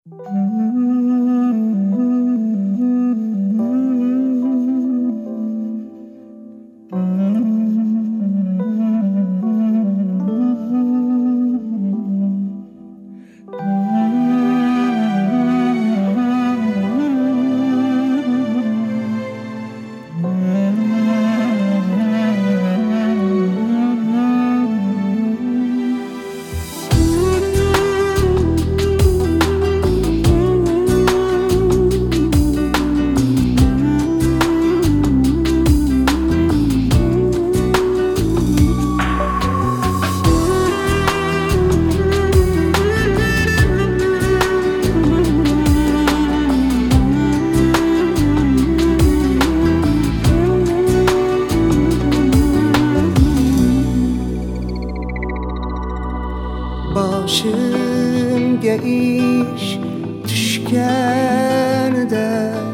Boshimga ish tushganida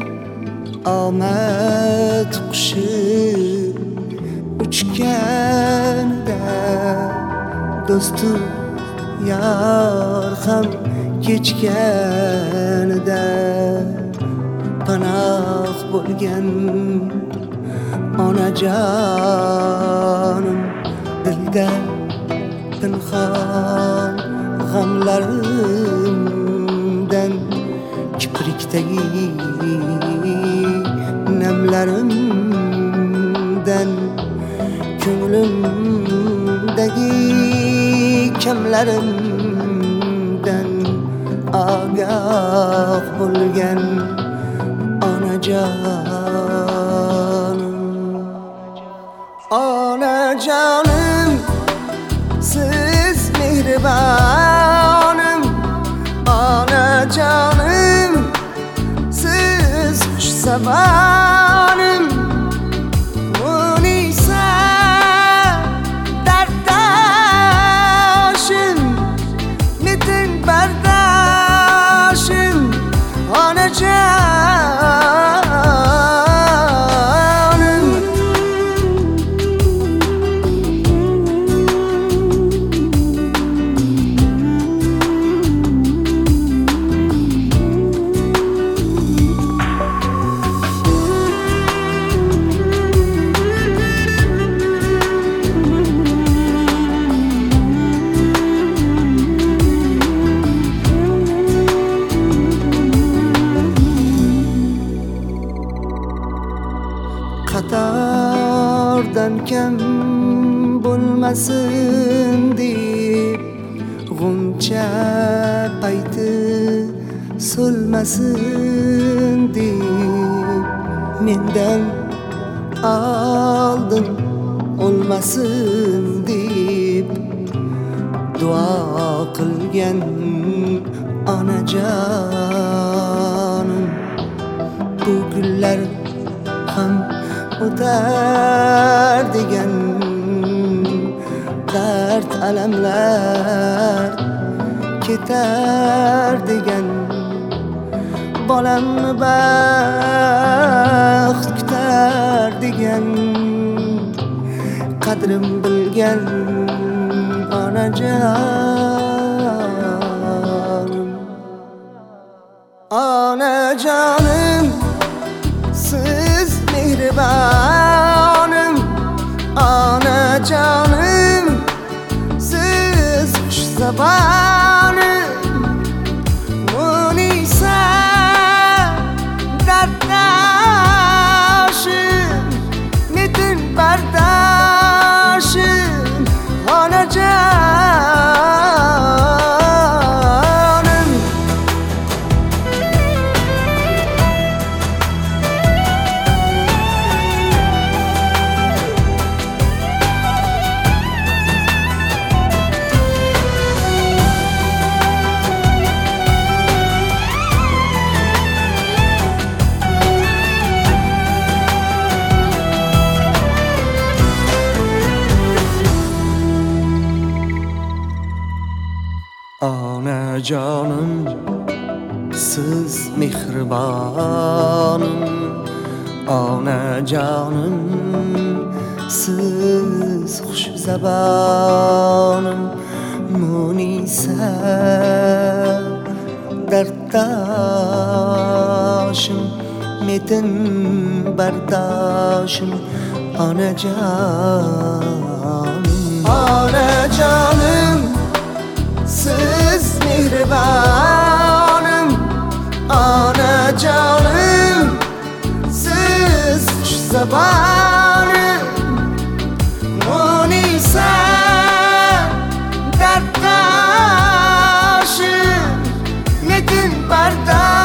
omad qushi uchganida do'stu yor ham kechganida panoh bo'lgan onajonim dilda pinhon g'amlarimdan kiprikdagi namlarimdan ko'nglimdagi kamlarimdan ogoh bo'lgan onajonim siz mehribonim onajonim siz xushzabonim munisa darddoshim metin bardoshim onajonim qatordan kam bo'lmasin deb g'uncha payti so'lmasin deb mendan oldin o'lmasin deb duo qilgan onajonim bu gullar ham o'tar degan dard alamlar ketar degan bolamni baxt kutar degan qadrim bilgan onajonim onajonim siz mehribonim onajonim siz xushzabonim munisa darddoshim metin bardoshim onajonim onajonim siz mehribonim onajonim siz xushzabonim munisa dard برداشم میتن برداشم آنا canım Ana canım siz mihribanım Ana canım siz zabanım Munisa derttaşım Metin bardağım